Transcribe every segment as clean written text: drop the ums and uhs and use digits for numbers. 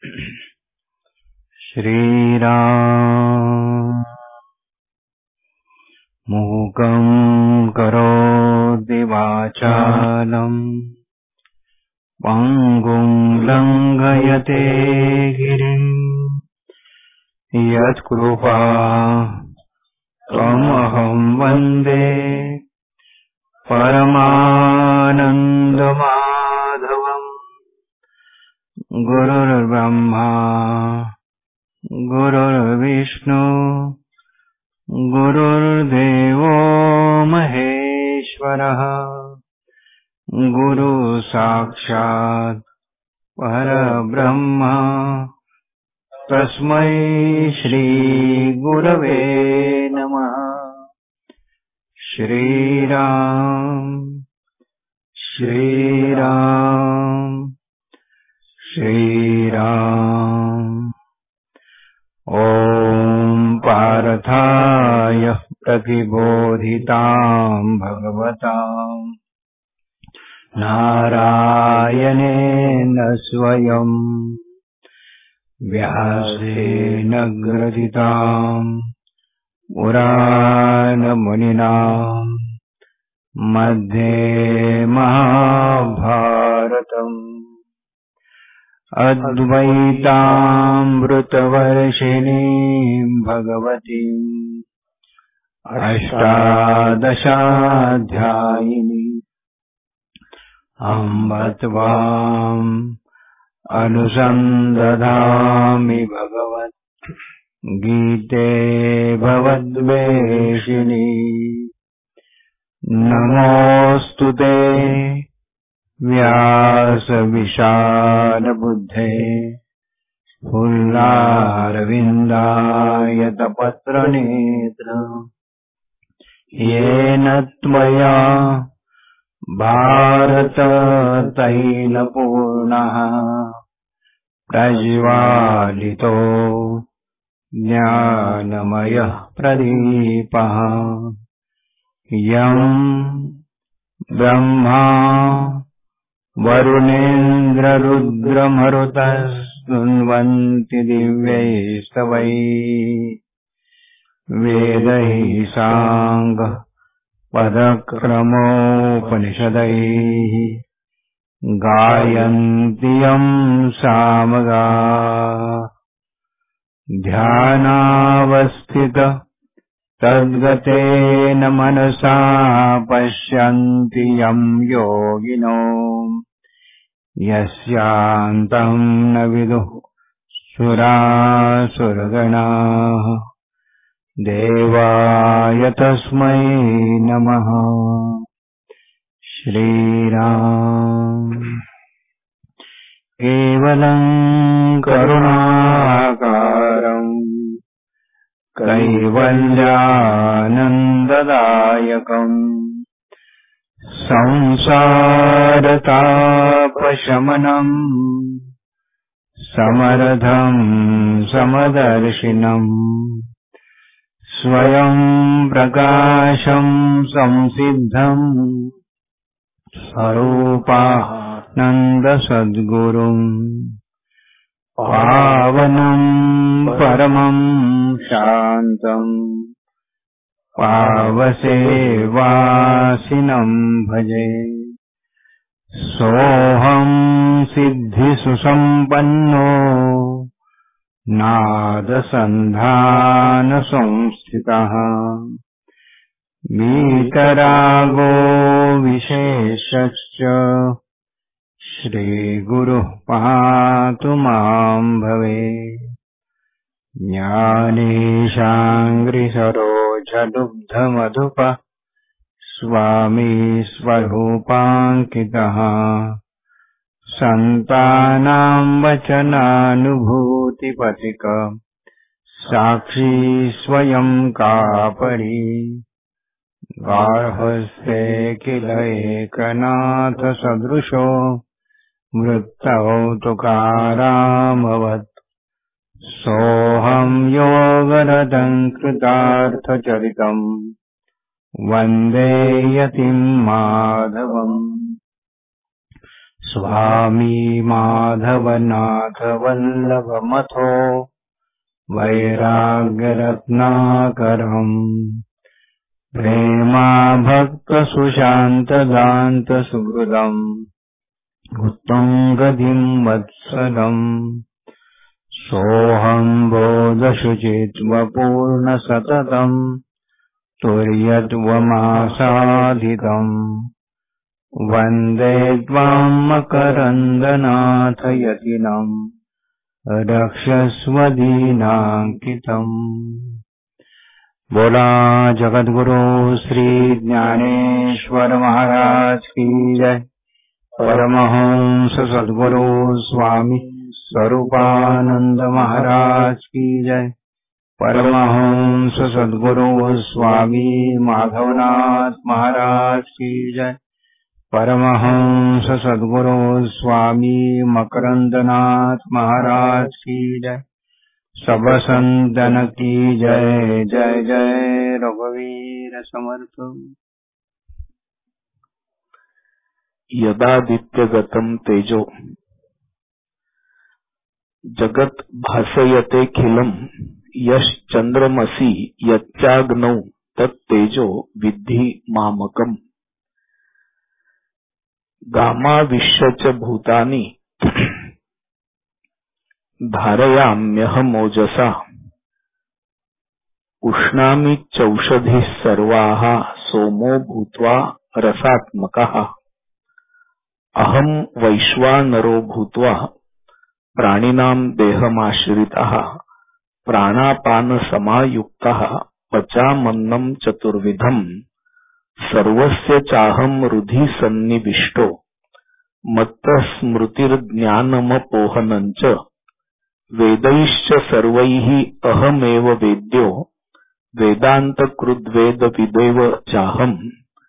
श्रीराम मूकं करोति वाचालं पङ्गुं लङ्घयते गिरिं यत्कृपा त्वमहं वन्दे परमानन्दमाधवम्। गुरुर्ब्रह्मा गुरुर्विष्णु गुरुर्देवो महेश्वरः गुरु साक्षात् परब्रह्म तस्मै श्री गुरवे नमः। श्रीराम श्रीराम श्रीराम। ॐ पार्थाय प्रतिबोधितां भगवतां नारायणेन स्वयं व्यासेन ग्रथितां पुराणमुनिना मध्ये महाभारतम्। अद्वैतामृतवर्षिणीं भगवतीम् अष्टादशाध्यायिनीम् अम्ब त्वाम् अनुसन्दधामि भगवत् गीते भवद्वेषिणी। नमोऽस्तु ते व्यासविशालबुद्धे फुल्लारविन्दायतपत्रनेत्र येन त्वया भारततैलपूर्णः प्रज्वालितो ज्ञानमयः प्रदीपः। यं ब्रह्मा वरुणेन्द्ररुद्रमरुतस्तुन्वन्ति दिव्यैस्तवैः वेदैः साङ्गः पदक्रमोपनिषदैः गायन्ति यं सामगाः। ध्यानावस्थित तद्गतेन मनसा पश्यन्ति यं योगिनो यस्यान्तं न विदुः सुरासुरगणाः। देवाय तस्मै नमः। श्रीराम केवलं करुणाकारं कैवल्यानन्ददायकम् संसारतापशमनम् समरथं समदर्शिनम् स्वयं प्रकाशं संसिद्धं स्वरूपानन्दसद्गुरुं पावनं परमं शान्तं पावसेवासिनं भजे। सोऽहं सिद्धिसुसम्पन्नो नादसन्धानसंस्थितः वीतरागो विशेषश्च श्रीगुरुः पातु मां भवे। ज्ञानेशाङ्घ्रिसरोजदुग्धमधुपः स्वामी स्वरूपाङ्कितः सन्तानां वचनानुभूतिपथिक साक्षी स्वयं कापरी। गार्हस्थे किल एकनाथ सदृशो वृत्तौ तुकारामवत्। सोऽहं योगरतं कृतार्थचरितं वन्दे यतिं माधवम्। स्वामी माधवनाथ वल्लभमथो वैराग्यरत्नाकरम् प्रेमा भक्त सुशांत दांत सुहृदम् उत्तुंगधिं वत्सलम् सोऽहं बोधशुचित्वपूर्ण सततम् तुर्यत्वमासाधितम् वन्दे त्वां मकरन्दनाथ यतिनम् रक्षस्व दीनाङ्कितम्। बोला जगद्गुरु श्री ज्ञानेश्वर महाराज की जय। परमहंस सद्गुरु स्वामी स्वरूपानंद महाराज की जय। परमहंस सद्गुरु स्वामी माधवनाथ महाराज की जय। परमहंस सद्गुरु स्वामी मकरंदनाथ महाराज की जय। सब संतन की जय। जय जय रघुवीर समर्थ। यदादित्यगतं तेजो जगत् भासयतेऽखिलं यश्चन्द्रमसि यच्चाग्नौ तत्तेजो विद्धि मामकम्। गामाविश्य च भूतानि धारयाम्यहमोजसा उष्णामि चौषधिः सर्वाः सोमो भूत्वा रसात्मकः। अहं वैश्वानरो भूत्वा प्राणिनां देहमाश्रितः प्राणापानसमायुक्तः पचामन्नं चतुर्विधम् सर्वस्य चाहं हृदि सन्निविष्टो मत्तस्मृतिर्ज्ञानमपोहनं च वेदैश्च सर्वैः अहमेव वेद्यो वेदान्तकृद्वेदविदेव चाहम्।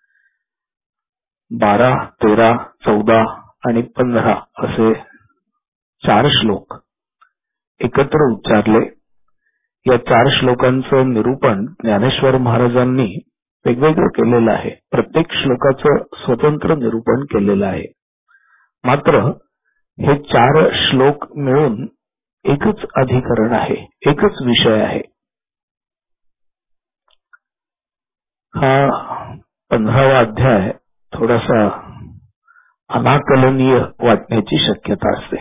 12, 13, 14 आणि 15 असे 4 श्लोक एकत्र उच्चारले। या 4 श्लोकांचं निरूपण ज्ञानेश्वर महाराजांनी वेगवेगळं केलेलं आहे। प्रत्येक श्लोकाचं स्वतंत्र निरूपण केलेलं आहे। मात्र हे 4 श्लोक मिळून एकच अधिकरण आहे, एकच विषय आहे। हा 15वा अध्याय थोडासा अनाकलनीय वाटण्याची शक्यता असते।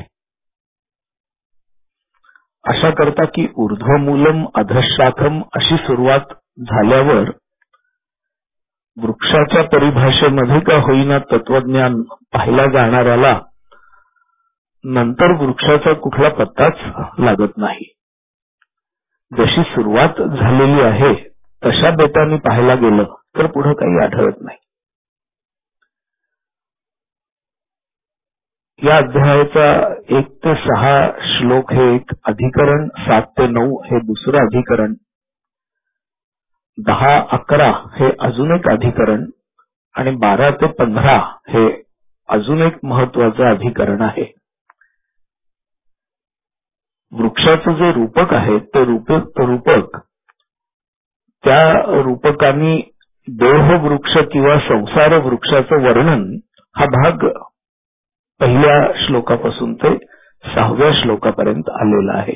अशा करता की ऊर्ध्वमूलम अधःशाखम अशी सुरुवात झाल्यावर वृक्षाच्या परिभाषेमध्ये का होईना तत्वज्ञान पाहिला जाणाऱ्याला नंतर वृक्षाचा कुठला पत्ताच लागत नाही। जशी सुरुवात झालेली आहे तशा बेतांनी पाहायला गेलं तर पुढे काही आढळत नाही। या अध्यायाचा 1 ते 6 श्लोक हे एक अधिकरण, 7 ते 9 हे दुसरं अधिकरण, 10, 11 हे अजून एक अधिकरण आणि 12 ते 15 हे अजून एक महत्वाचं अधिकरण आहे। वृक्षाचं जे रूपक आहे ते रूपक त्या रूपकांनी देह वृक्ष किंवा संसार वृक्षाचं वर्णन हा भाग पहिल्या श्लोकापासून ते 6व्या श्लोकापर्यंत आलेला आहे।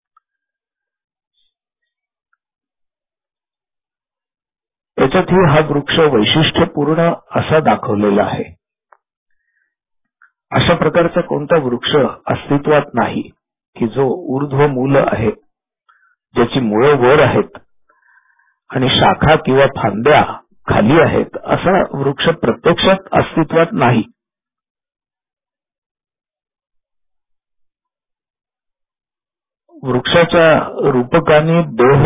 त्याच्यातही हा वृक्ष वैशिष्ट्यपूर्ण असा दाखवलेला आहे। अशा प्रकारचा कोणता वृक्ष अस्तित्वात नाही की जो ऊर्ध्व मूल आहे, ज्याची मुळे वर आहेत आणि शाखा किंवा फांद्या खाली आहेत, असा वृक्ष प्रत्यक्षात अस्तित्वात नाही। वृक्षाच्या रूपकाने देह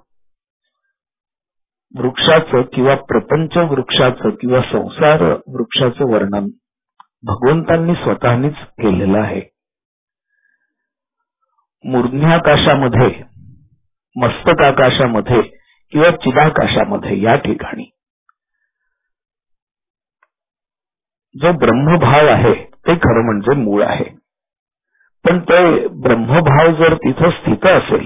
वृक्षाचं किंवा प्रपंच वृक्षाचं किंवा संसार वृक्षाचं वर्णन भगवंतांनी स्वतःनीच केलेलं आहे। मूर्ध्याकाशामध्ये, मस्तकाकाशामध्ये किंवा चिदाकाशामध्ये या ठिकाणी जो ब्रह्मभाव आहे ते खरं म्हणजे मूळ आहे। पण ते ब्रह्मभाव जर तिथं स्थित असेल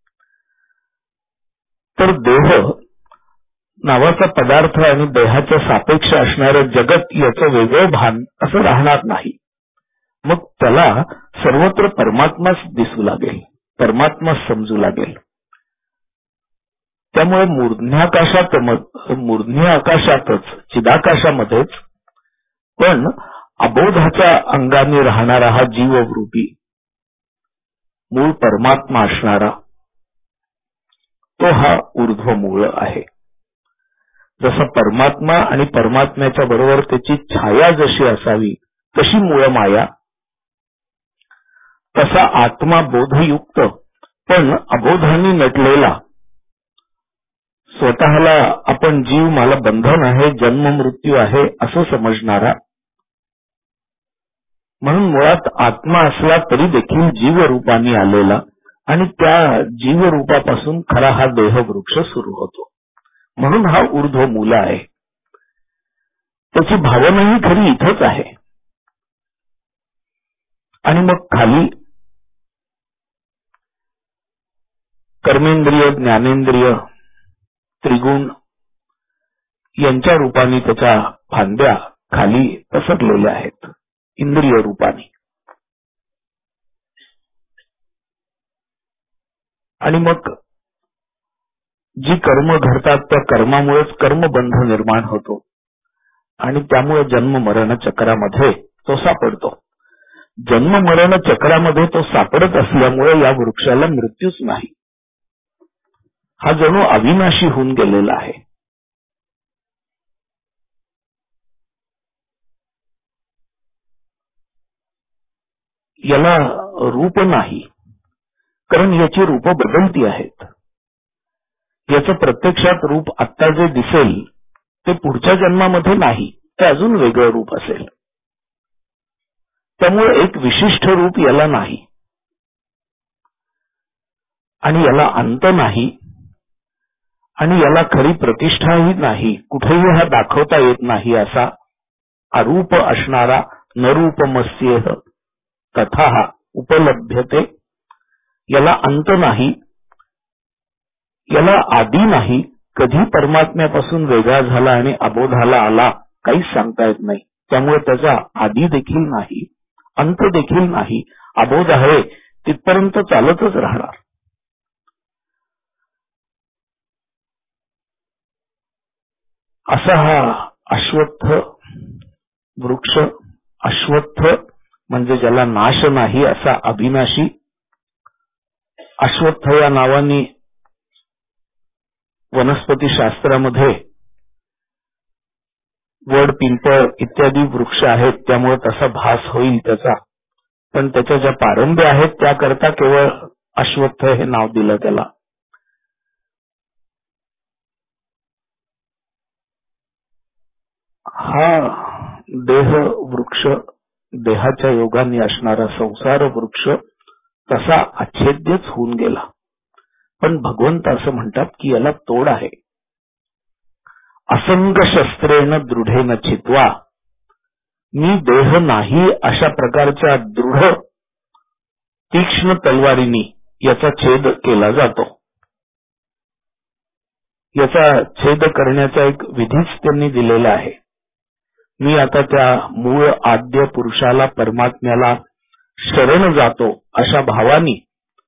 तर देह नावाचा पदार्थ आणि देहाच्या सापेक्ष असणारं जगत याचं वेगळं भान असं राहणार नाही। मग त्याला सर्वत्र परमात्माच दिसू लागेल, परमात्माच समजू लागेल. त्यामुळे मूर्ध्नी आकाशातच, चिदाकाशामध्येच, पण अबोधाच्या अंगाने राहणारा हा जीवरूपी मूळ परमात्मा असणारा तो हा ऊर्ध्व मूळ आहे. जसा परमात्मा आणि परमात्म्याच्या बरोबर त्याची छाया जशी असावी तशी मूळ माया, तसा आत्मा बोधयुक्त पण अबोधाने नटलेला, स्वतःला आपण जीव, मला बंधन आहे, जन्म मृत्यू आहे असं समजणारा, म्हणून मुळात आत्मा असला तरी देखील जीवरूपाने आलेला, आणि त्या जीवरूपापासून खरा हा देहवृक्ष सुरू होतो. म्हणून हा ऊर्ध्व मूल आहे. त्याची भावनाही खरी इथंच आहे. आणि मग खाली कर्मेंद्रिय, ज्ञानेंद्रिय, त्रिगुण यांच्या रूपाने त्याच्या फांद्या खाली पसरलेल्या आहेत, इंद्रिय रूपाने. आणि मग जी कर्म घडतात त्या कर्मामुळेच कर्मबंध निर्माण होतो, आणि त्यामुळे जन्म मरण चक्रामध्ये तो सापडतो. जन्म मरण चक्रामध्ये तो सापडत असल्यामुळे या वृक्षाला मृत्यूच नाही. हा जणू अविनाशी होऊन गेलेला आहे. याला रूप नाही, कारण याची रूप बदलती आहेत. याचं प्रत्यक्षात रूप आत्ता जे दिसेल ते पुढच्या जन्मामध्ये नाही, ते अजून वेगळं रूप असेल. त्यामुळे एक विशिष्ट रूप याला नाही, आणि याला अंत नाही, आणि याला खरी प्रतिष्ठाही नाही, कुठेही हा दाखवता येत नाही असा अरूप असणारा नरूपमस्येह तथा उपलभ्यते. याला अंत नाही, याला आदी नाही. कधी परमात्म्यापासून वेगळा झाला आणि अबोधाला आला काहीच सांगता येत नाही. त्यामुळे त्याचा आदी देखील नाही, अंत देखील नाही. अबोध आहे तिथपर्यंत चालतच राहणार. असा हा अश्वत्थ वृक्ष, अश्वत्थ म्हणजे ज्याला नाश नाही असा अविनाशी. अश्वत्थ या नावाने वनस्पती शास्त्रामध्ये वड, पिंपळ इत्यादी वृक्ष आहेत, त्यामुळे तसा भास होईल त्याचा. पण त्याच्या ज्या पारंब्या आहेत त्याकरता केवळ अश्वत्थ हे नाव दिलं त्याला. हा देह वृक्ष, देहाच्या योगाने असणारा संसार वृक्ष तसा अच्छेद्यच होऊन गेला. पण भगवंत असं म्हणतात की याला तोड आहे. असंग शस्त्रेण दृढेन छित्वा, मी देह नाही अशा प्रकारच्या दृढ तीक्ष्ण तलवारीने याचा छेद केला जातो. याचा छेद करण्याचा एक विधीच त्यांनी दिलेला आहे. मी आता त्या मूळ आद्य पुरुषाला, परमात्म्याला शरण जातो अशा भावाने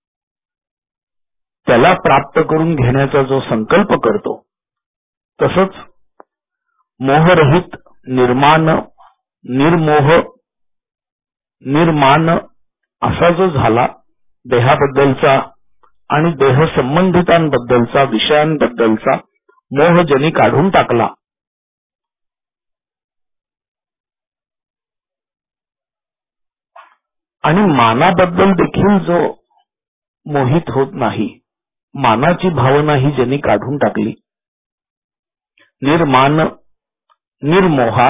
त्याला प्राप्त करून घेण्याचा जो संकल्प करतो, तसंच मोहरहित, निर्माण, निर्मोह, निर्माण असा जो झाला देहाबद्दलचा आणि देह संबंधितांबद्दलचा, विषयांबद्दलचा मोह ज्यांनी काढून टाकला, आणि मानाबद्दल देखील जो मोहित होत नाही, मानाची भावना ही ज्यांनी काढून टाकली, निर्मान, निर्मोहा,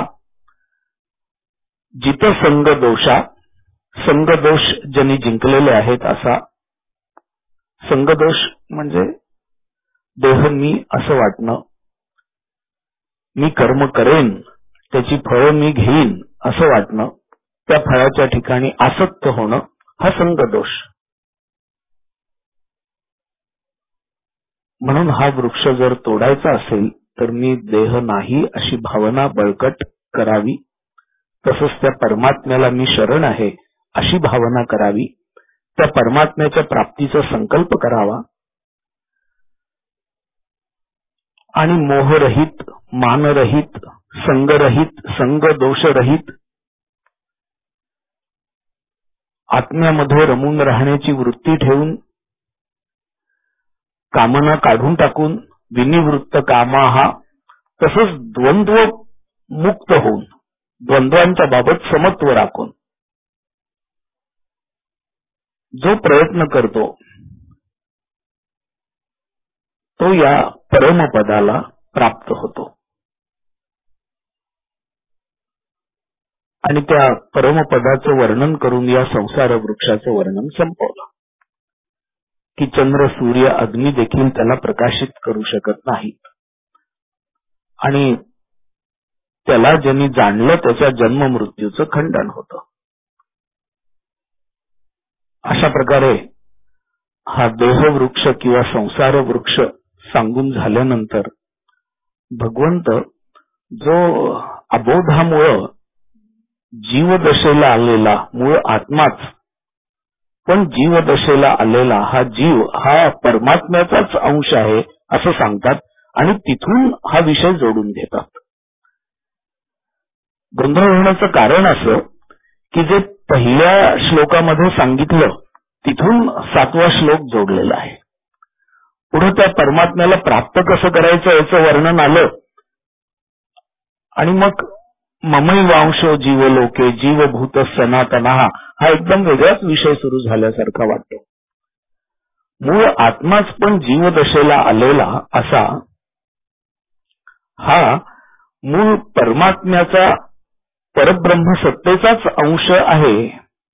जित संग दोषा, संगदोष ज्यांनी जिंकलेले आहेत असा. संगदोष म्हणजे देह मी असं वाटणं, मी कर्म करेन त्याची फळं मी घेईन असं वाटणं, त्या फळाच्या ठिकाणी आसक्त होणं, हा संगदोष. म्हणून हा वृक्ष जर तोडायचा असेल तर मी देह नाही अशी भावना बळकट करावी. तसंच त्या परमात्म्याला मी शरण आहे अशी भावना करावी, त्या परमात्म्याच्या प्राप्तीचा संकल्प करावा आणि मोहरहित, मानरहित, संगरहित, संग दोषरहित आत्म्यामध्ये रमून राहण्याची वृत्ती ठेवून, कामना काढून टाकून, विनिवृत्त कामाहा, तसंच द्वंद्व मुक्त होऊन, द्वंद्वांच्या बाबत समत्व राखून जो प्रयत्न करतो तो या परमपदाला प्राप्त होतो. आणि त्या परमपदाचं वर्णन करून या संसार वृक्षाचं वर्णन संपवलं की चंद्र, सूर्य, अग्नी देखील त्याला प्रकाशित करू शकत नाहीत. आणि त्याला ज्यांनी जाणलं त्याच्या जन्म मृत्यूचं खंडन होतं. अशा प्रकारे हा देहवृक्ष किंवा संसार वृक्ष सांगून झाल्यानंतर भगवंत जो अबोधामुळं जीवदशेला आलेला मूळ आत्माच, पण जीवदशेला आलेला हा जीव हा परमात्म्याचाच अंश आहे असं सांगतात आणि तिथून हा विषय जोडून घेतात. गोंधळ होण्याचं कारण असं की जे पहिल्या श्लोकामध्ये सांगितलं तिथून 7वा श्लोक जोडलेला आहे. पुढे त्या परमात्म्याला प्राप्त कसं करायचं याचं वर्णन आलं आणि मग ममैवांशो जीवलोके जीवभूत सनातनः हा एकदम वेगळाच विषय सुरू झाल्यासारखा वाटतो. मूळ आत्माच पण जीवदशेला आलेला असा हा मूळ परमात्म्याचा परब्रह्म सत्तेचाच अंश आहे,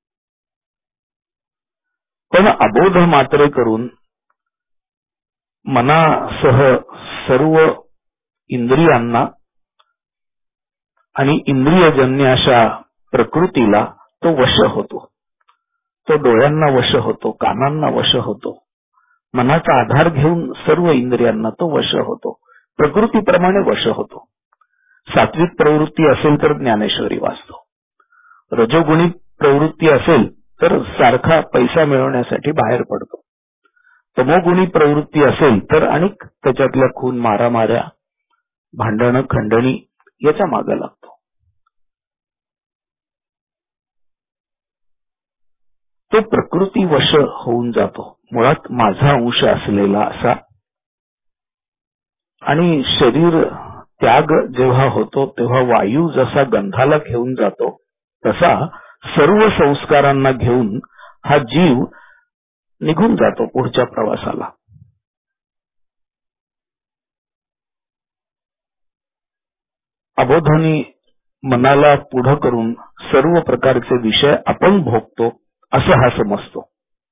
पण अबोध मात्रे करून मनासह सर्व इंद्रियांना आणि इंद्रियजन्य अशा प्रकृतीला तो वश होतो. तो डोळ्यांना वश होतो, कानांना वश होतो, मनाचा आधार घेऊन सर्व इंद्रियांना तो वश होतो, प्रकृतीप्रमाणे वश होतो. सात्विक प्रवृत्ती असेल तर ज्ञानेश्वरी वाचतो, रजोगुणी प्रवृत्ती असेल तर सारखा पैसा मिळवण्यासाठी बाहेर पडतो, तमोगुणी प्रवृत्ती असेल तर अनेक त्याच्यातल्या खून, मारामाऱ्या, भांडणं, खंडणी याच्या मागे लागतो. तो प्रकृती वश होऊन जातो, मुळात माझा अंश असलेला असा. आणि शरीर त्याग जेव्हा होतो तेव्हा वायू जसा गंधाला घेऊन जातो तसा सर्व संस्कारांना घेऊन हा जीव निघून जातो पुढच्या प्रवासाला. अबोधानी मनाला पुढं करून सर्व प्रकारचे विषय आपण भोगतो असं हा समजतो.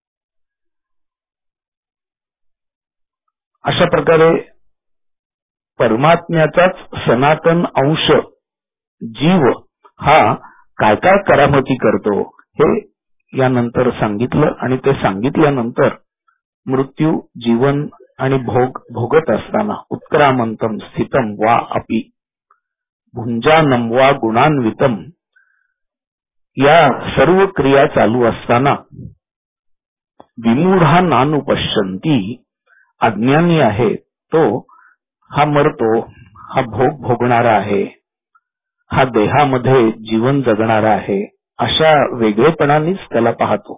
अशा प्रकारे परमात्म्याचाच सनातन अंश जीव हा काय काय करामती करतो हे यानंतर सांगितलं. आणि ते सांगितल्यानंतर मृत्यू, जीवन आणि भोग भोगत असताना उत्क्रामंतम स्थितम वा अपि भुंजानम वा गुणान्वितम या सर्व क्रिया चालू असताना विमूढा नानुपश्यन्ति अज्ञानी आहे तो हा मरतो, हा भोग भोगणारा आहे, हा देहामध्ये जीवन जगणारा आहे अशा वेगळेपणानेच त्याला पाहतो.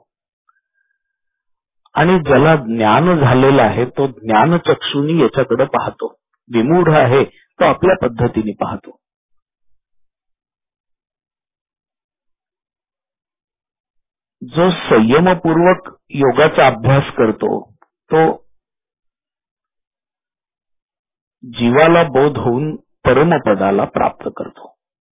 आणि ज्याला ज्ञान झालेलं आहे तो ज्ञानचक्षुनी याच्याकडे पाहतो. विमूढ आहे तो आपल्या पद्धतीने पाहतो. जो संयमपूर्वक योगाचा अभ्यास करतो तो जीवाला बोध होऊन परमपदाला प्राप्त करतो.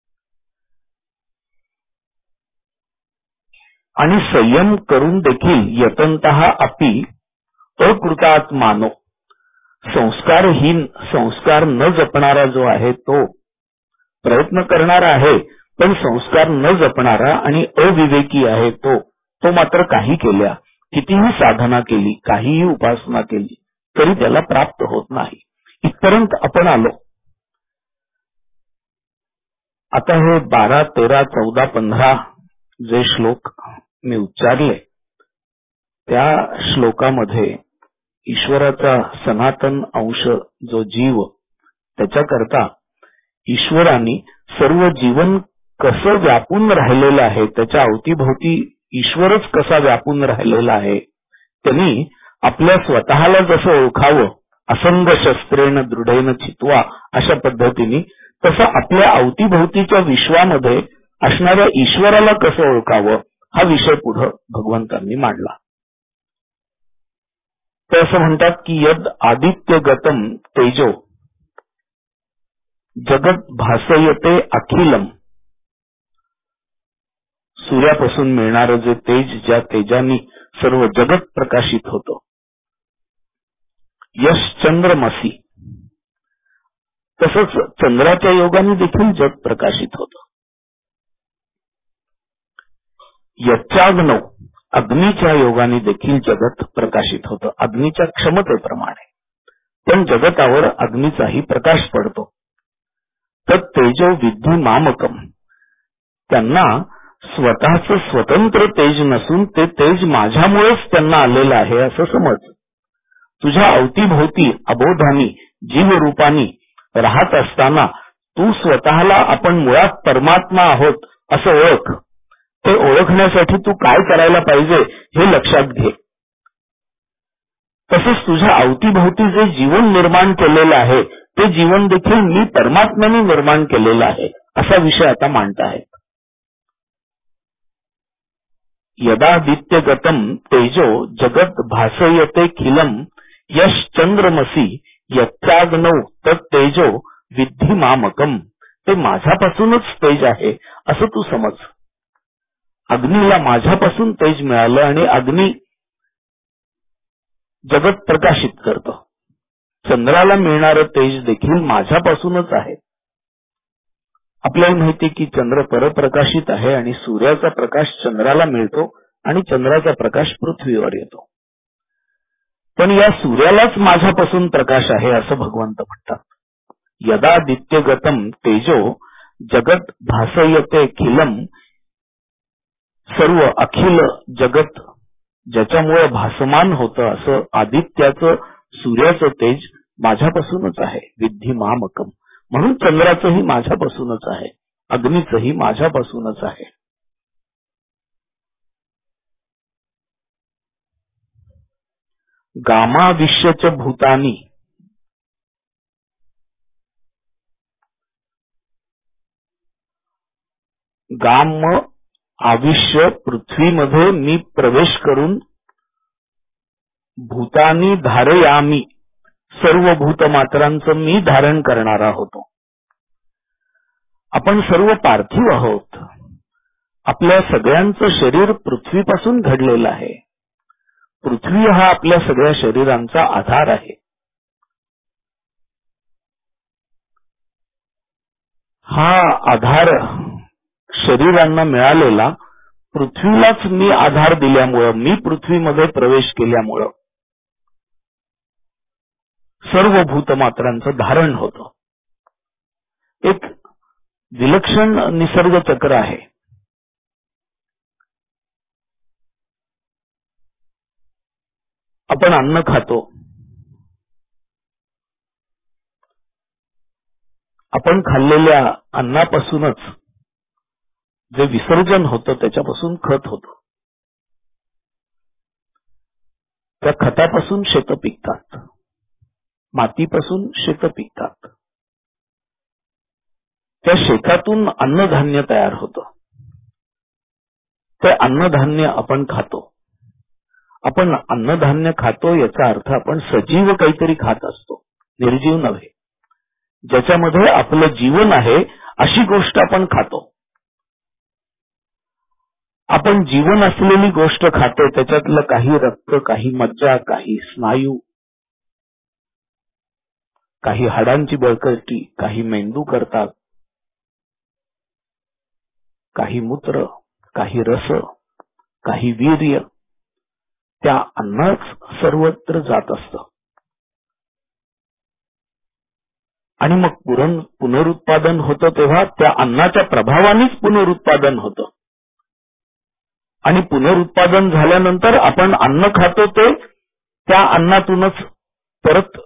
आणि संयम करून देखील यतंतः अपि अकृतात्मानो संस्कारहीन, संस्कार न जपणारा जो आहे तो प्रयत्न करणारा आहे पण संस्कार न जपणारा आणि अविवेकी आहे तो मात्र काही केल्या, कितीही साधना केली, काहीही उपासना केली तरी त्याला प्राप्त होत नाही. इथपर्यंत आपण आलो. आता हे 12, 13, 14, 15 जे श्लोक मी उच्चारले त्या श्लोकामध्ये ईश्वराचा सनातन अंश जो जीव, त्याच्याकरता ईश्वराने सर्व जीवन कसं व्यापून राहिलेलं आहे, त्याच्या अवतीभोवती ईश्वरच कसा व्यापून राहिलेला आहे, त्यांनी आपल्या स्वतःला जसं ओळखावं, असंग शस्त्रेण दृढेन चित्वा अशा पद्धतीने, तसं आपल्या अवतीभोवतीच्या विश्वामध्ये असणाऱ्या ईश्वराला कसं ओळखावं हा विषय पुढे भगवंतांनी मांडला. ते असं म्हणतात की यद आदित्य गतम तेजो जगत भासयते अखिलम. सूर्यापासून मिळणारं जे तेज, ज्या तेजाने सर्व जगत प्रकाशित होतं. यश चंद्रमसी, तसंच चंद्राच्या योगाने देखील जग प्रकाशित होतं. यच्चाग्नौ, अग्नीच्या योगाने देखील जगत प्रकाशित होतं, अग्नीच्या क्षमतेप्रमाणे. पण जगतावर अग्नीचाही प्रकाश पडतो. तर तेजो विद्धी मामकम, त्यांना स्वतःच स्वतंत्र तेज नसून ते तेज माझ्यामुळेच त्यांना आलेलं आहे असं समज. तुझ्या अवतीभोवती अबोधानी जीवरूपानी राहत असताना तू स्वतःला आपण मुळात परमात्मा आहोत असं ओळख. ते ओळखण्यासाठी तू काय करायला पाहिजे हे लक्षात घे. तसंच तुझ्या अवतीभोवती जे जीवन निर्माण केलेलं आहे ते जीवन देखील मी परमात्म्याने निर्माण केलेलं आहे असा विषय आता मांडत आहेत. यदादित्यगतम तेजो जगत भासयते खिलम यश चंद्रमसी यच्चाग्नौ तत्तेजो विद्धी मामकम. ते माझ्यापासूनच तेज आहे असं तू समज. अग्नीला माझ्यापासून तेज मिळालं आणि अग्नी जगत प्रकाशित करतो. चंद्राला मिळणारं तेज देखील माझ्यापासूनच आहे. आपल्याला माहिती की चंद्र परप्रकाशित आहे आणि सूर्याचा प्रकाश चंद्राला मिळतो आणि चंद्राचा प्रकाश पृथ्वीवर येतो. पण या सूर्यालाच माझ्यापासून प्रकाश आहे असं भगवंत म्हणतात. यदादित्यगतम तेजो जगत भासयते खिलम, सर्व अखिल जगत ज्याच्यामुळे भासमान होतं असं आदित्याचं, सूर्याचं तेज माझ्यापासूनच आहे. विद्धी मामकम, म्हणून चंद्राचंही माझ्यापासूनच आहे, अग्नीचंही माझ्यापासूनच आहे. गामाविश्यच भूतानी, गाम आविष्य पृथ्वीमध्ये मी प्रवेश करून भूतानी धारयामी, सर्व भूतमात्रांचं मी धारण करणारा होतो. आपण सर्व पार्थिव आहोत. आपल्या सगळ्यांचं शरीर पृथ्वीपासून घडलेलं आहे. पृथ्वी हा आपल्या सगळ्या शरीरांचा आधार आहे. हा आधार शरीरांना मिळालेला पृथ्वीलाच मी आधार दिल्यामुळं, मी पृथ्वीमध्ये प्रवेश केल्यामुळं सर्व भूतमात्रांचं धारण होतं. एक विलक्षण निसर्ग चक्र आहे. आपण अन्न खातो. आपण खाल्लेल्या अन्नापासूनच जे विसर्जन होतं त्याच्यापासून खत होतं. त्या खतापासून शेतं पिकतात, मातीपासून शेतं पिकतात. त्या शेतातून अन्नधान्य तयार होतं. ते अन्नधान्य आपण खातो. आपण अन्नधान्य खातो याचा अर्थ आपण सजीव काहीतरी खात असतो, निर्जीव नव्हे. ज्याच्यामध्ये आपलं जीवन आहे अशी गोष्ट आपण खातो. आपण जीवन असलेली गोष्ट खातो. त्याच्यातलं काही रक्त, काही मज्जा, काही स्नायू, काही हाडांची बळकटी, काही मेंदू करतात, काही मूत्र, काही रस, काही वीर्य, त्या अन्नाच सर्वत्र जात असतं. आणि मग पुनरुत्पादन होतं तेव्हा त्या अन्नाच्या प्रभावानेच पुनरुत्पादन होतं. आणि पुनरुत्पादन झाल्यानंतर आपण अन्न खातो ते त्या अन्नातूनच परत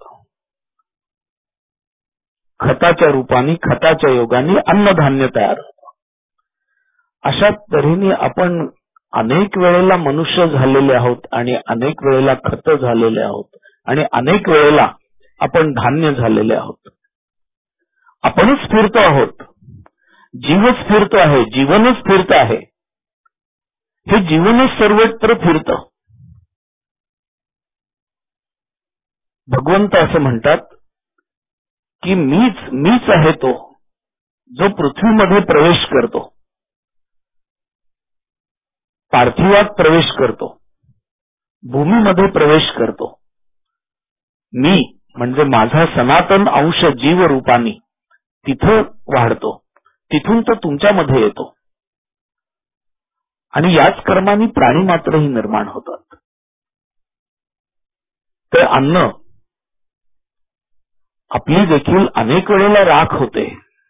खताच्या रूपाने, खताच्या योगाने अन्नधान्य तयार होतं. अशा तऱ्हेने आपण अनेक वेळेला मनुष्य झालेले आहोत आणि अनेक वेळेला खत झालेले आहोत आणि अनेक वेळेला आपण धान्य झालेले आहोत. आपणच फिरतो आहोत, जीवच फिरतो आहे, जीवनच फिरत आहे. हे जीवनच सर्वत्र फिरतं. भगवंत असं म्हणतात की मीच आहे तो जो पृथ्वीमध्ये प्रवेश करतो, पार्थिवात प्रवेश करतो, भूमीमध्ये प्रवेश करतो. मी म्हणजे माझा सनातन अंश जीव रूपाने तिथं वाढतो, तिथून तो तुमच्यामध्ये येतो आणि याच कर्माने प्राणी मात्रही निर्माण होतात. ते अन्न आपली देखील अनेक वेळेला राख होते.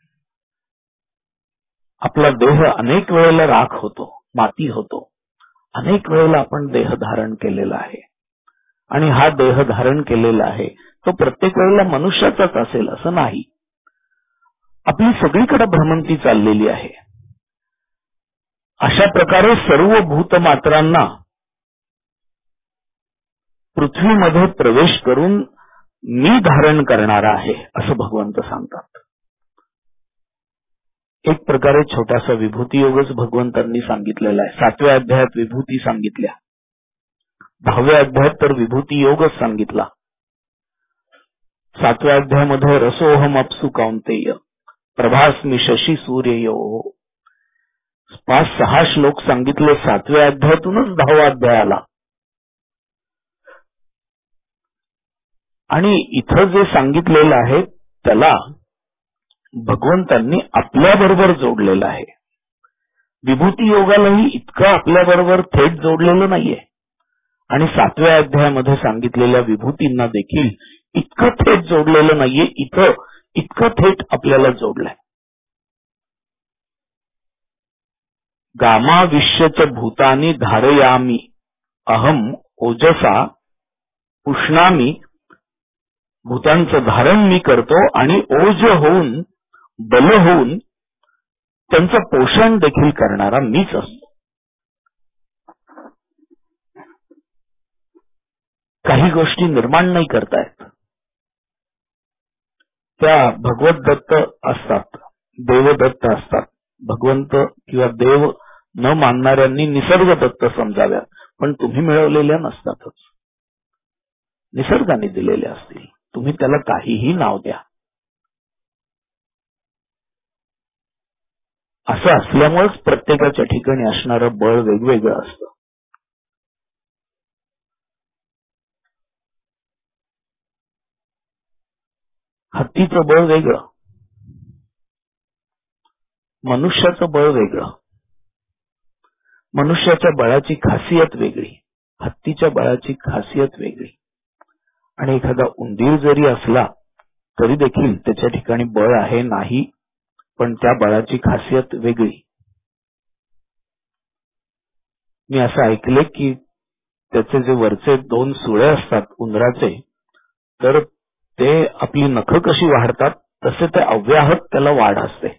आपला देह अनेक वेळेला राख होतो, माती होतो. अनेक वेळेला आपण देह धारण केलेला आहे आणि हा देह धारण केलेला आहे तो प्रत्येक वेळेला मनुष्याचाच असेल असं नाही. आपली सगळीकडे भ्रमंती चाललेली आहे. अशा प्रकारे सर्व भूतमात्रांना पृथ्वीमध्ये प्रवेश करून मी धारण करणारा आहे असं भगवंत सांगतात. एक प्रकारे छोटासा विभूती योगच भगवंतांनी सांगितलेला आहे. 7व्या अध्यायात विभूती सांगितल्या, 10व्या अध्यायात तर विभूती योगच सांगितला. 7व्या अध्यायामध्ये रसोहम अप्सु कौंतेय प्रभास्मि शशी सूर्ययो 5-6 श्लोक सांगितले. 7व्या अध्यायातूनच 10वा अध्याय आला. आणि इथं जे सांगितलेलं आहे त्याला भगवंतांनी आपल्याबरोबर जोडलेलं आहे. विभूती योगालाही इतकं आपल्याबरोबर थेट जोडलेलं नाहीये आणि 7व्या अध्यायामध्ये सांगितलेल्या विभूतींना देखील इतकं थेट जोडलेलं नाहीये. इथं इतकं थेट आपल्याला जोडलंय. गामाविश्यच भूतानी धारयामी अहम ओजसा उष्णामी. भूतांचं धारण मी करतो आणि ओज होऊन, बल होऊन त्यांचं पोषण देखील करणारा मीच असतो. काही गोष्टी निर्माण नाही करतायत, त्या भगवत दत्त असतात, देवदत्त असतात. भगवंत किंवा देव न मानणाऱ्यांनी निसर्ग दत्त समजाव्यात, पण तुम्ही मिळवलेल्या नसतातच, निसर्गाने दिलेल्या असतील. तुम्ही त्याला काहीही नाव द्या. असं असल्यामुळेच प्रत्येकाच्या ठिकाणी असणारं बळ वेगवेगळं असतं. हत्तीचं बळ वेगळं, मनुष्याचं बळ वेगळं. मनुष्याच्या बळाची खासियत वेगळी, हत्तीच्या बळाची खासियत वेगळी. आणि एखादा उंदीर जरी असला तरी देखील त्याच्या ठिकाणी बळ आहे नाही, पण त्या बळाची खासियत वेगळी. मी असं ऐकले की त्याचे जे वरचे 2 सुळे असतात उंदराचे, तर ते आपली नखं कशी वाढतात तसे ते अव्याहत त्याला वाढ असते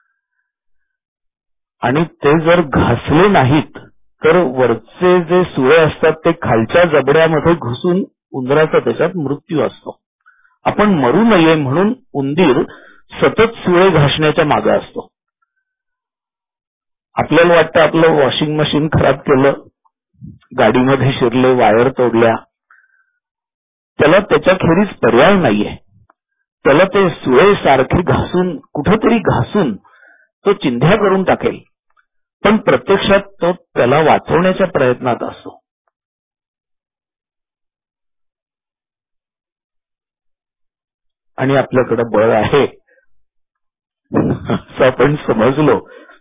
आणि ते जर घासले नाहीत तर वरचे जे सुळे असतात ते खालच्या जबड्यामध्ये घुसून उंदराचा त्याच्यात मृत्यू असतो. आपण मरू नये म्हणून उंदीर सतत सुळे घासण्याच्या मागे असतो. आपल्याला वाटतं आपलं वॉशिंग मशीन खराब केलं, गाडीमध्ये शिरले, वायर तोडल्या, त्याला त्याच्याखेरीज पर्याय नाहीये. त्याला ते सुळे सारखे घासून, कुठेतरी घासून तो चिंध्या करून टाकेल, पण प्रत्यक्षात तो त्याला वाचवण्याच्या प्रयत्नात असतो. आणि आपल्याकडे बळ आहे असं आपण समजलो.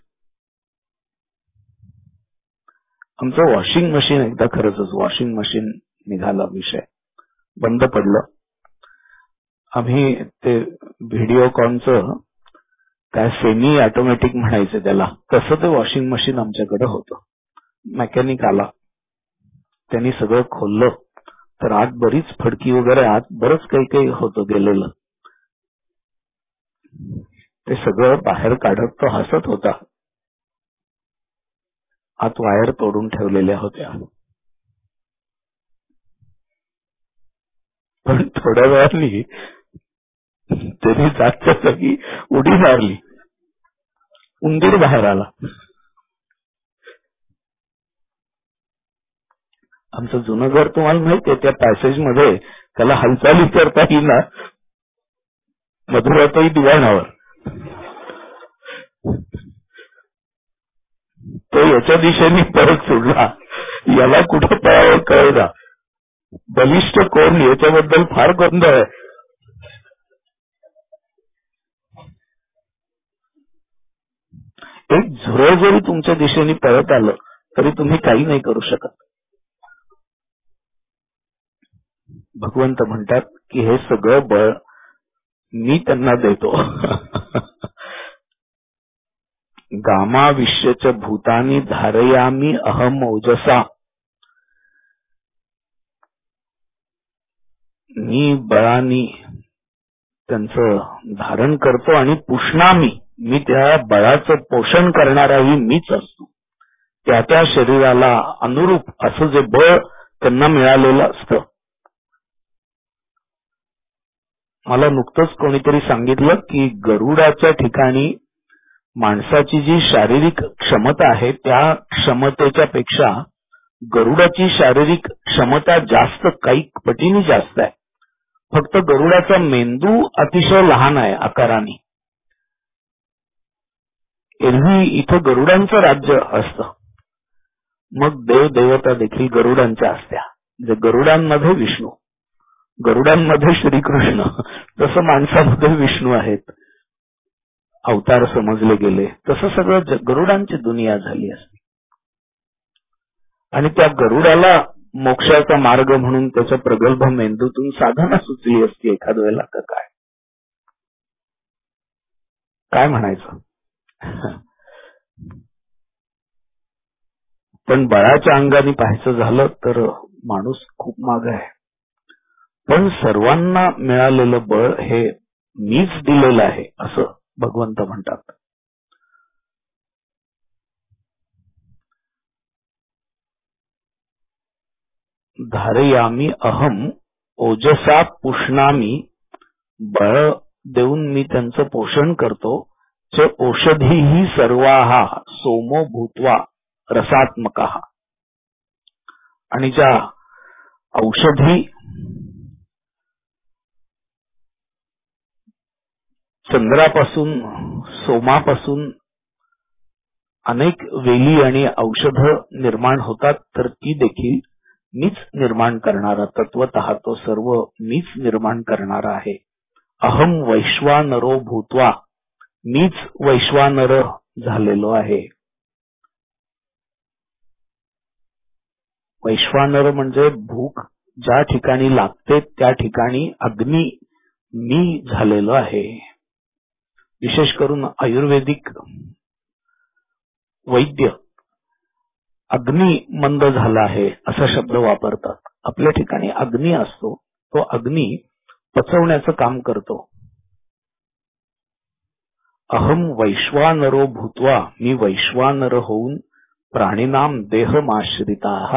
आमचं वॉशिंग मशीन एकदा, खरंच वॉशिंग मशीन निघाला, विषय बंद पडलं. आम्ही ते व्हिडिओकॉनचं काय सेमी ऑटोमॅटिक म्हणायचं त्याला, तसं ते वॉशिंग मशीन आमच्याकडे होतं. मेकॅनिक आला, त्यांनी सगळं खोललं तर आत बरीच फडकी वगैरे, आत बरंच काही काही होतं गेलेलं. ते सगळं बाहेर काढत तो हसत होता. आत वायर तोडून ठेवलेल्या होत्या. पण थोड्या वेळाने त्यांनी जागच्या जागी उडी मारली, उंदीर बाहेर आला. आमचं जुनं घर तुम्हाला माहितीये, त्या पॅसेज मध्ये त्याला हालचाली करता येईना, मधुराताई दिवाणावर. तो याच्या दिशेने परत सोडला, याला कुठे पळावं कळेना. बलिष्ठ कोण याच्याबद्दल फार गोंधळ आहे. एक झुरळ जरी तुमच्या दिशेने परत आलं तरी तुम्ही काही नाही करू शकत. भगवंत म्हणतात की हे सगळं बळ मी त्यांना देतो. गामाविश्यच भूतानी धारयामी अहम ओजसा. मी बळानी त्यांचं धारण करतो आणि पुष्णामी, मी त्या बळाचं पोषण करणाराही मीच असतो. त्या त्या शरीराला अनुरूप असं जे बळ त्यांना मिळालेलं असतं. मला नुकतंच कोणीतरी सांगितलं की गरुडाच्या ठिकाणी माणसाची जी शारीरिक क्षमता आहे त्या क्षमतेच्या पेक्षा गरुडाची शारीरिक क्षमता जास्त, काही पटीने जास्त आहे. फक्त गरुडाचा मेंदू अतिशय लहान आहे आकाराने. एरवी इथं गरुडांचं राज्य असतं. मग देव देवता देखील गरुडांच्या असत्या. जे गरुडांमध्ये विष्णू, गरुडांमध्ये श्रीकृष्ण, जसं माणसामध्ये विष्णू आहेत, अवतार समजले गेले, तसं सगळं गरुडांची दुनिया झाली असते. आणि त्या गरुडाला मोक्षाचा मार्ग म्हणून त्याच्या प्रगल्भ मेंदूतून साधना सुचली असती एखाद वेळेला, का काय म्हणायचं. पण बळाच्या अंगाने पाहायचं झालं तर माणूस खूप मागे आहे. पण सर्वांना मिळालेलं बळ हे मीच दिलेलं आहे असं भगवंत म्हणतात. धारयामी अहम ओजसा पुष्णामी. बळ देऊन मी त्यांचं पोषण करतो. च औषधीही सर्वाहा सोमो भूत्वा रसात्मकः. आणि ज्या औषधी चंद्रापासून, सोमापासून अनेक वेली आणि औषध निर्माण होतात, तर ती देखील मीच निर्माण करणारा, तत्वतः तो सर्व मीच निर्माण करणारा आहे. अहम वैश्वानरो भूत्वा. मीच वैश्वानर झालेलो आहे. वैश्वानर म्हणजे भूक ज्या ठिकाणी लागते त्या ठिकाणी अग्नी मी झालेलो आहे. विशेष करून आयुर्वेदिक वैद्य अग्नी मंद झाला आहे असा शब्द वापरतात. आपल्या ठिकाणी अग्नी असतो, तो अग्नी पचवण्याचं काम करतो. अहम वैश्वानरो भूत्वा. मी वैश्वानर होऊन प्राणीनाम देहमाश्रिताः.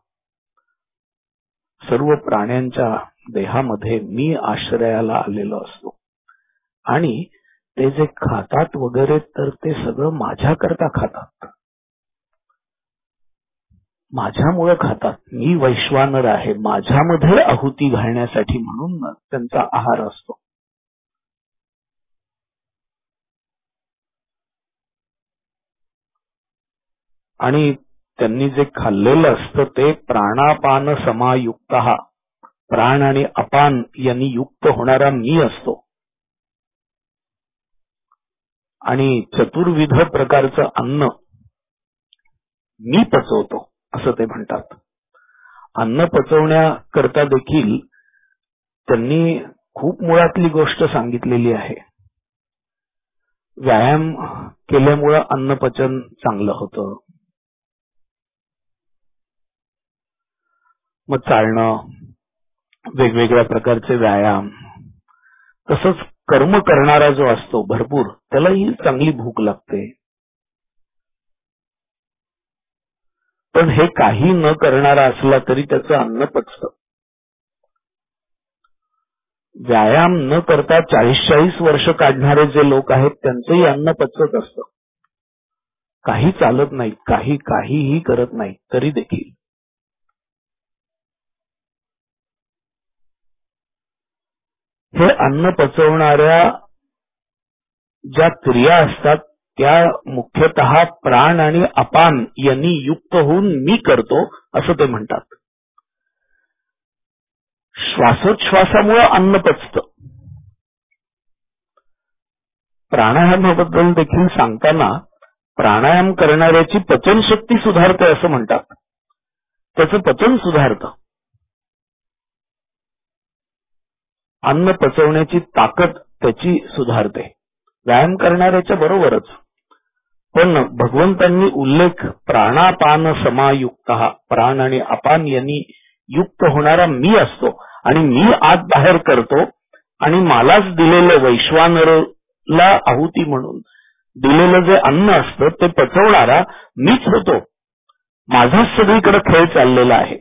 सर्व प्राण्यांच्या देहामध्ये मी आश्रयाला आलेलो असतो. आणि ते जे खातात वगैरे तर ते सगळं माझ्याकरता खातात, माझ्यामुळे खातात. मी वैश्वानर आहे, माझ्यामध्ये आहुती घालण्यासाठी म्हणून त्यांचा आहार असतो. आणि त्यांनी जे खाल्लेलं असतं ते प्राणापान समायुक्त. प्राण आणि अपान यांनी युक्त होणारा मी असतो. आणि चतुर्विध प्रकारचं अन्न मी पचवतो असं ते म्हणतात. अन्न पचवण्याकरता देखील त्यांनी खूप मुळातली गोष्ट सांगितलेली आहे. व्यायाम केल्यामुळं अन्नपचन चांगलं होतं. मग चालणं, वेगवेगळ्या प्रकारचे व्यायाम, तसंच कर्म करणारा जो असतो भरपूर, त्यालाही चांगली भूक लागते. पण हे काही न करणारा असला तरी त्याचं अन्न पचतं. व्यायाम न करता 40-40 वर्ष काढणारे जे लोक आहेत त्यांचंही अन्न पचत असतं. काही चालत नाही, काहीही करत नाही तरी देखील. हे अन्न पचवणाऱ्या ज्या क्रिया असतात त्या मुख्यतः प्राण आणि अपान यांनी युक्त होऊन मी करतो असं ते म्हणतात. श्वासोच्छ्वासामुळे अन्न पचतं. प्राणायामाबद्दल देखील सांगताना प्राणायाम करणाऱ्याची पचनशक्ती सुधारते असं म्हणतात. त्याचं पचन सुधारतं. अन्न पचवण्याची ताकद त्याची सुधारते. व्यायाम करणाऱ्याच्या बरोबरच. पण भगवंतांनी उल्लेख प्राणापान समायुक्त, प्राण आणि अपान यांनी युक्त होणारा मी असतो आणि मी आत बाहेर करतो आणि मलाच दिलेलं वैश्वानरला आहुती म्हणून दिलेलं जे अन्न असतं ते पचवणारा मीच होतो. माझाच सगळीकडे खेळ चाललेला आहे.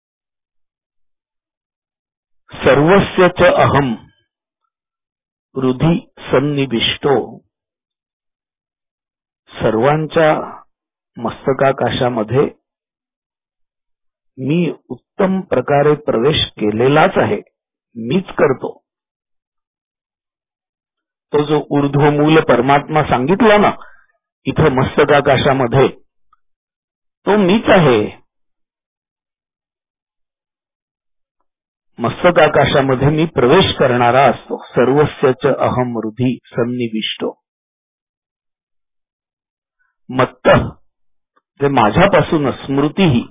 सर्वस्य च अहम हृदि सन्निविष्टो. सर्वांच्या मस्तकाकाशामध्ये मी उत्तम प्रकारे प्रवेश केलेलाच आहे. मीच करतो. तो जो ऊर्ध्वमूल परमात्मा सांगितला ना इथं मस्तकाकाशामध्ये, तो मीच आहे. मस्तकाकाशामध्ये मी प्रवेश करणारा असतो. सर्वस्य च अहम हृदि सन्निविष्टो. मत्त जे माझ्यापासून स्मृती, ही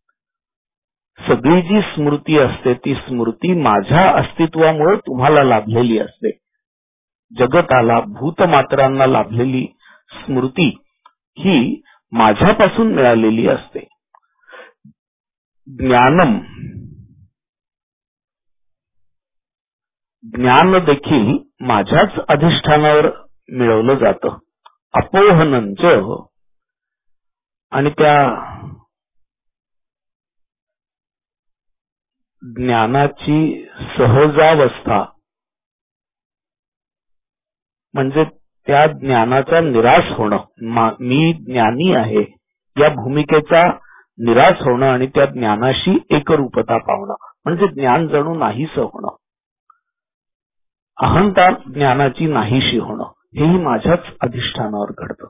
सगळी जी स्मृती असते ती स्मृती माझ्या अस्तित्वामुळे तुम्हाला लाभलेली असते. जगताला, भूतमात्रांना लाभलेली स्मृती ही माझ्यापासून मिळालेली असते. ज्ञानम, ज्ञान देखील माझ्याच अधिष्ठानावर मिळवलं जातं. अपोहनंच, आणि त्या ज्ञानाची सहजावस्था म्हणजे त्या ज्ञानाचा निराश होणं. मी ज्ञानी आहे या भूमिकेचा निराश होणं आणि त्या ज्ञानाशी एकरूपता पावणं म्हणजे ज्ञान जणू नाहीसं होणं. अहंता ज्ञानाची नाहीशी होणं हेही माझ्याच अधिष्ठानावर घडतं.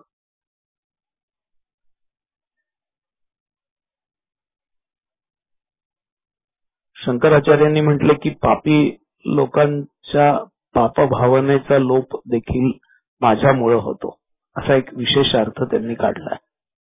शंकराचार्यांनी म्हटले की पापी लोकांच्या पापभावनेचा लोप देखील माझ्यामुळे होतो. असा एक विशेष अर्थ त्यांनी काढलाय.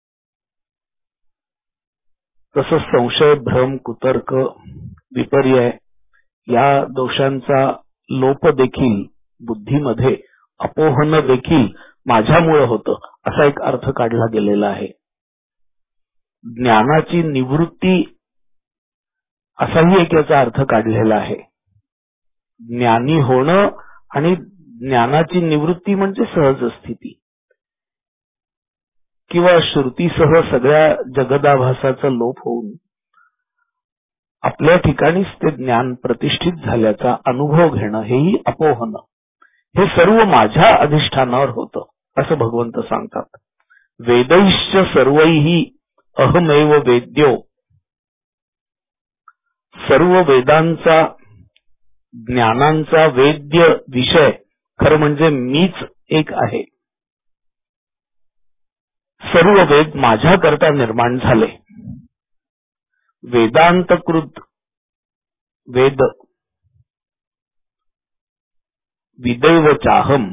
तसंच संशय, भ्रम, कुतर्क, विपर्यय या दोषांचा लोप देखील बुद्धीमध्ये, अपोहन देखील माझ्यामुळे होतं असा एक अर्थ काढला गेलेला आहे. ज्ञानाची निवृत्ती असाही एक याचा अर्थ काढलेला आहे. ज्ञानी होणं आणि ज्ञानाची निवृत्ती म्हणजे सहज स्थिती किंवा श्रुतीसह सगळ्या जगदाभासाचा लोप होऊन आपल्या ठिकाणीच ते ज्ञान प्रतिष्ठित झाल्याचा अनुभव घेणं हेही अपोहन. हे सर्व माझ्या अधिष्ठानावर होतं असं भगवंत सांगतात. वेदैश्च सर्वैहि अहमेव वेद्यो. सर्व वेदांचा, ज्ञानांचा वेद्य विषय खरं म्हणजे मीच एक आहे. सर्व वेद माझ्याकरता निर्माण झाले. वेदांतकृत वेद विदैव चाहम.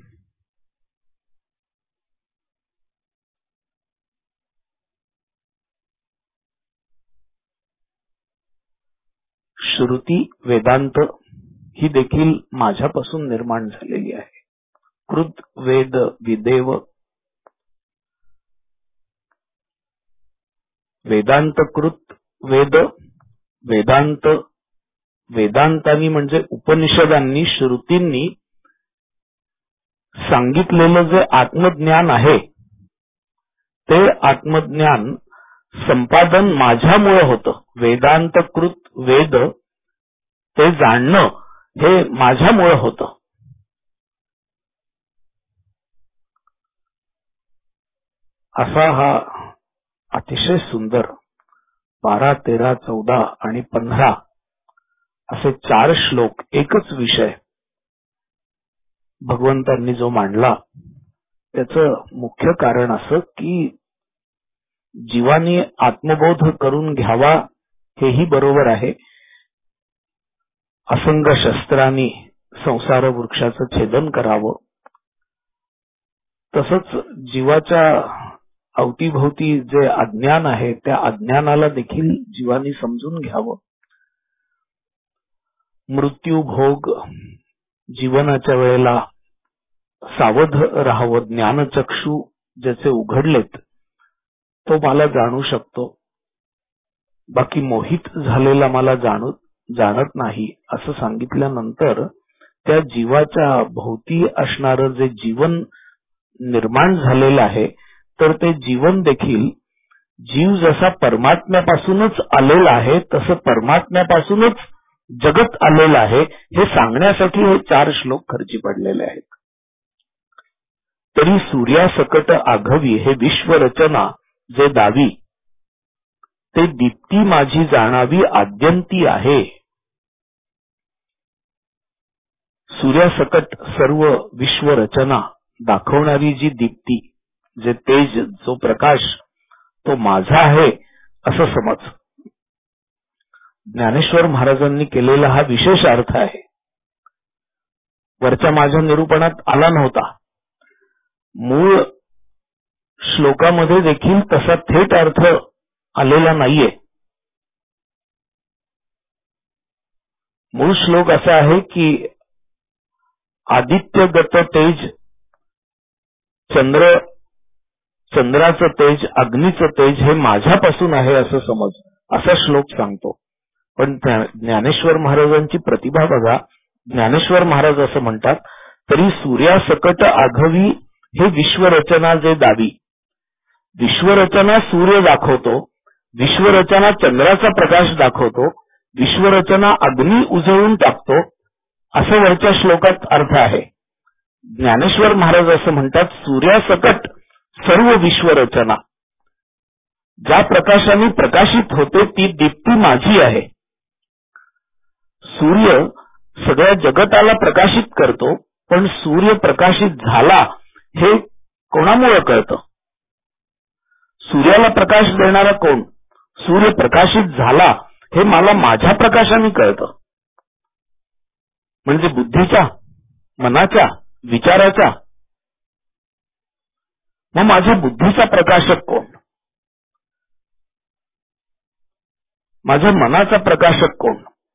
श्रुती, वेदांत ही देखील माझ्यापासून निर्माण झालेली आहे. कृत वेद विदेव. वेदांतकृत वेद वेदांतांनी म्हणजे उपनिषदांनी, श्रुतींनी सांगितलेलं जे आत्मज्ञान आहे ते आत्मज्ञान संपादन माझ्यामुळे होतं. वेदांतकृत वेद ते जाणणं हे माझ्यामुळे होतं. असा हा अतिशय सुंदर 12, 13, 14 आणि 15 असे 4 श्लोक, एकच विषय भगवंतांनी जो मांडला, त्याचं मुख्य कारण असं की जीवानी आत्मबोध करून घ्यावा हेही बरोबर आहे. असंग शस्त्रांनी संसार वृक्षाचं छेदन करावं, तसंच जीवाच्या अवतीभोवती जे अज्ञान आहे त्या अज्ञानाला देखील जीवानी समजून घ्यावं. मृत्यू भोग जीवनाच्या वेळेला सावध राहावं. ज्ञानचक्षु ज्याचे उघडलेत तो मला जाणू शकतो, बाकी मोहित झालेला मला जाणत नाही असं सांगितल्यानंतर त्या जीवाच्या भोवती असणारं जे जीवन निर्माण झालेलं आहे, तर ते जीवन देखील जीव जसा परमात्म्यापासूनच आलेला आहे तसं परमात्म्यापासूनच जगत आलेलं आहे हे सांगण्यासाठी हे 4 श्लोक खर्ची पडलेले आहेत. तरी सूर्यासकट आघवी हे विश्वरचना जे दावी, ते दीप्ती माझी जाणावी आद्यंती आहे. सूर्यासकट सर्व विश्वरचना दाखवणारी जी दीप्ती, जे तेज, जो प्रकाश, तो माझा आहे असं समज. ज्ञानेश्वर महाराजांनी केलेला हा विशेष अर्थ आहे. वरच्या माझ्या निरूपणात आला नव्हता. मूळ श्लोकामध्ये देखील तसा थेट अर्थ आलेला नाहीये. मूळ श्लोक असा आहे की आदित्यगत तेज, चंद्राचं तेज, अग्नीचं तेज हे माझ्यापासून आहे असं समज, असा श्लोक सांगतो. पण ज्ञानेश्वर महाराजांची प्रतिभा बघा. ज्ञानेश्वर महाराज असं म्हणतात, तरी सूर्यासकट आघवी हे विश्वरचना जे दावी. विश्वरचना सूर्य दाखवतो, विश्वरचना चंद्राचा प्रकाश दाखवतो, विश्वरचना अग्नी उजळून टाकतो, असं वरच्या श्लोकात अर्थ आहे. ज्ञानेश्वर महाराज असं म्हणतात, सूर्यासकट सर्व विश्वरचना ज्या प्रकाशाने प्रकाशित होते ती दीप्ती माझी आहे. सूर्य सगळ्या जगताला प्रकाशित करतो, पण सूर्य प्रकाशित झाला हे कोणामुळे कळतं? सूर्याला प्रकाश देणारा कोण? सूर्य प्रकाशित झाला हे मला माझ्या प्रकाशाने कळतं. म्हणजे बुद्धीच्या, मनाच्या, विचाराच्या. मग माझ्या बुद्धीचा प्रकाशक कोण? माझ्या मनाचा प्रकाशक कोण?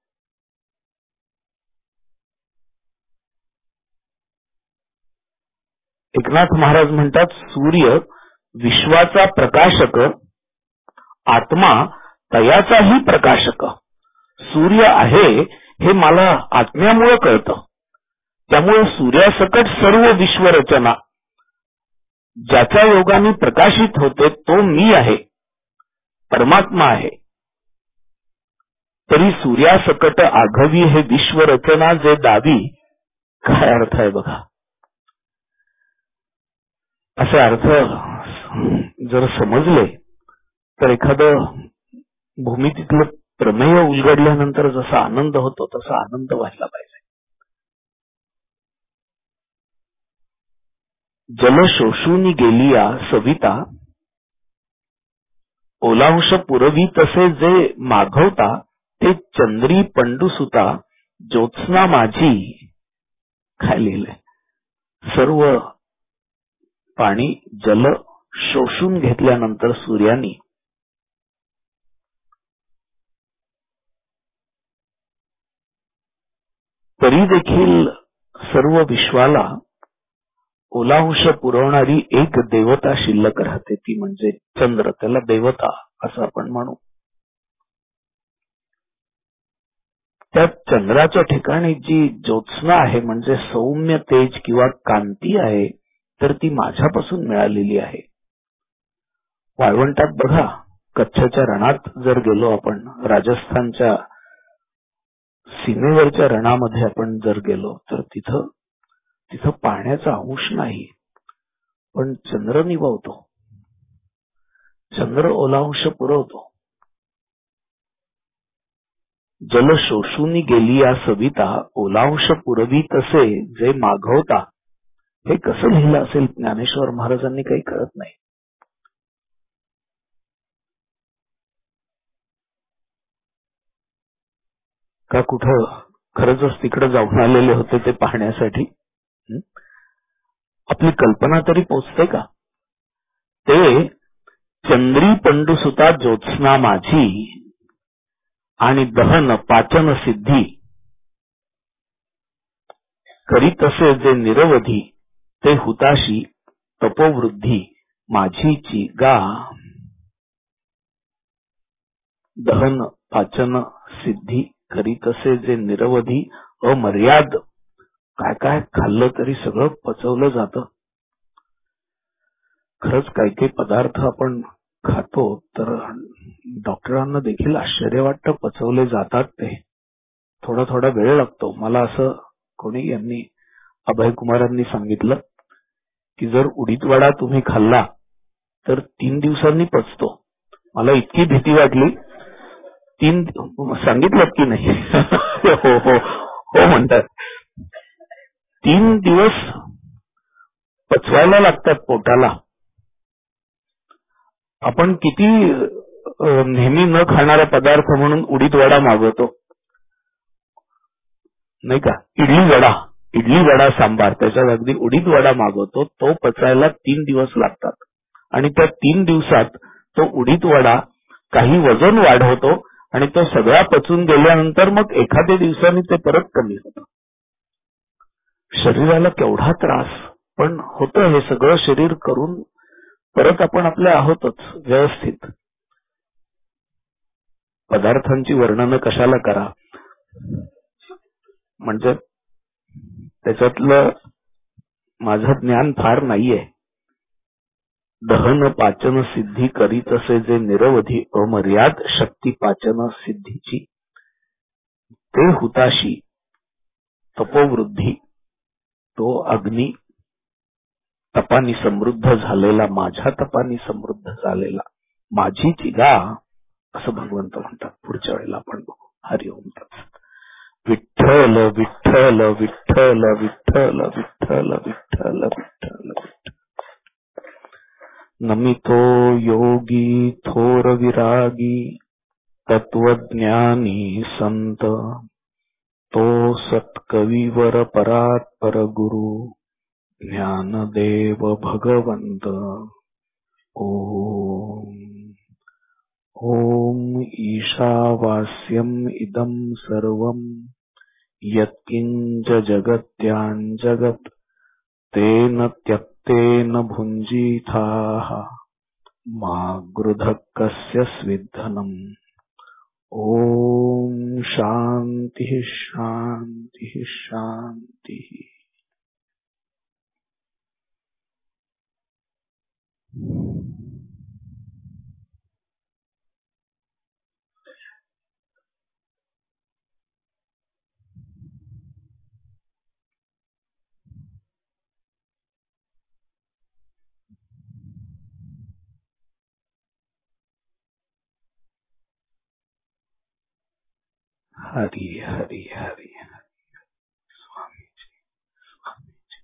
एकनाथ महाराज म्हणतात, सूर्य विश्वाचा प्रकाशक, आत्मा तयाचाही प्रकाशक. सूर्य आहे हे मला आत्म्यामुळे कळतं. त्यामुळे सूर्यासकट सर्व विश्वरचना ज्याच्या योगाने प्रकाशित होते तो मी आहे, परमात्मा आहे. तरी सूर्यासकट आघवी हे विश्वरचना जे दावी, काय अर्थ आहे बघा. असे अर्थ जर समजले तर एखादं भूमितीतलं प्रमेय उलगडल्यानंतर जसा आनंद होतो तसा आनंद व्हायला पाहिजे. जल शोषून गेलिया सविता, ओलांश पुरवी तसे जे मागवता, ते चंद्री पंडुसुता ज्योत्स्ना माझी. काय लिहिलंय? सर्व पाणी, जल शोषून घेतल्यानंतर सूर्यानी तरी देखील सर्व विश्वाला ओलांश पुरवणारी एक देवता शिल्लक राहते, ती म्हणजे चंद्र. त्याला देवता असं आपण म्हणू. त्या चंद्राच्या ठिकाणी जी ज्योत्स्ना आहे म्हणजे सौम्य तेज किंवा कांती आहे तर ती माझ्यापासून मिळालेली आहे. वाळवंटात बघा, कच्छच्या रणात जर गेलो आपण, राजस्थानच्या सीमेवरच्या रणामध्ये आपण जर गेलो तर तिथं पाण्याचा अंश नाही, पण चंद्र निभवतो, चंद्र ओलांश पुरवतो. जल शोषून गेली या सविता, ओलांश पुरवी तसे जे मागवता. हे कसं लिहिलं असेल ज्ञानेश्वर महाराजांनी काही कळत नाही. का कुठं खरंच तिकडे जाऊन आलेले होते ते पाहण्यासाठी? आपली कल्पना तरी पोचते का? ते चंद्री पंडुसुता ज्योत्स्ना माझी आणि दहन पाचन सिद्धी करीत असे जे निरवधी, ते हुताशी तपोवृद्धी माझीची गा. दहन पाचन सिद्धी करीत असे जे निरवधी अमर्याद. काय काय खाल्लं तरी सगळं पचवलं जातं. खरंच काही काही पदार्थ आपण खातो तर डॉक्टरांना देखील आश्चर्य वाटतं, पचवले जातात ते. थोडा थोडा वेळ लागतो. मला असं कोणी यांनी अभयकुमारांनी सांगितलं की जर उडीद वडा तुम्ही खाल्ला तर 3 दिवसांनी पचतो. मला इतकी भीती वाटली. सांगितलं की नाही? हो हो हो म्हणतात. 3 दिवस पचवायला लागतात पोटाला. आपण किती नेहमी न खाणारा पदार्थ म्हणून उडीद वडा मागवतो नाही का? इडली वडा सांबार, त्याच्यात अगदी उडीद वडा मागवतो. तो पचायला 3 दिवस लागतात आणि त्या 3 दिवसात तो उडीद वडा काही वजन वाढवतो आणि तो सगळा पचून गेल्यानंतर मग एखाद्या दिवसांनी ते परत कमी होतं. शरीराला केवढा त्रास, पण होतं हे सगळं शरीर करून परत आपण आपल्या आहोतच व्यवस्थित. पदार्थांची वर्णनं कशाला करा, म्हणजे त्याच्यातलं माझं ज्ञान फार नाहीये. दहन पाचन सिद्धी करीत असे जे निरवधी अमर्याद शक्ती पाचन सिद्धीची, ते हुताशी तपोवृद्धी. तो अग्नी तपानी समृद्ध झालेला, माझ्या तपानी समृद्ध झालेला माझी चिगा, असं भगवंत म्हणतात. पुढच्या वेळेला आपण बघू. हरिओम तत्सत. विठ्ठल विठ्ठल विठ्ठल विठ्ठल विठ्ठल विठ्ठल विठ्ठल. नमितो योगी थोर विरागी तत्वज्ञानी संत, तो सत्कविवर परात्पर गुरु ज्ञानदेव भगवंत. ओम ओम ईशावास्यम इदं सर्वं यत्किंच जगत्यां जगत् तेन त्यक्तेन भुञ्जीथाः मा गृधः कस्य स्विद्धनम्. ओम शांति शांति शांति. हरि हरि हरि. स्वामीजी स्वामीजी.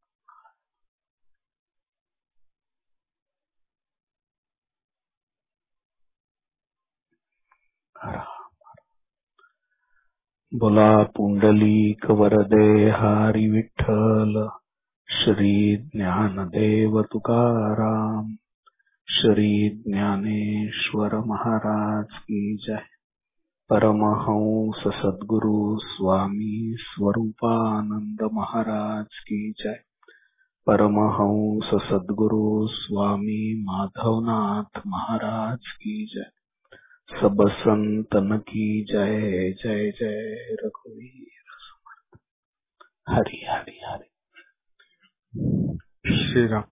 बोला पुंडलीक वरदे हरी विठ्ठल. श्री ज्ञानदेव तुकाराम. श्री ज्ञानेश्वर महाराज की जय. परमहंस सद्गुरु स्वामी स्वरूपानंद महाराज की जय. परमहंस सद्गुरु स्वामी माधवनाथ महाराज की जय. सब संतन की जय जय जय रघुवीर समर्थ। हरि हरि हरि। श्री राम।